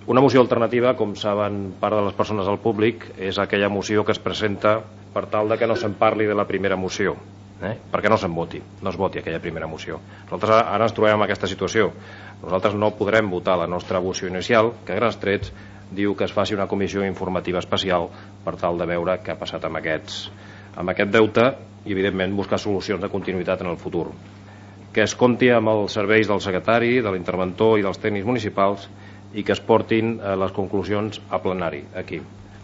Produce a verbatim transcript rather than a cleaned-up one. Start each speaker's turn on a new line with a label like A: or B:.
A: Una moció alternativa, com saben part de les persones del públic, és aquella moció que es presenta per tal de que no se'n parli de la primera moció, eh? perquè no se'n voti, no es voti aquella primera moció. Nosaltres ara ens trobem en aquesta situació. Nosaltres no podrem votar la nostra moció inicial, que a grans trets diu que es faci una comissió informativa especial per tal de veure què ha passat amb, aquests, amb aquest deute i, evidentment, buscar solucions de continuïtat en el futur. Que es compti amb els serveis del secretari, de l'interventor i dels tècnics municipals i que es portin les conclusions a plenari, aquí.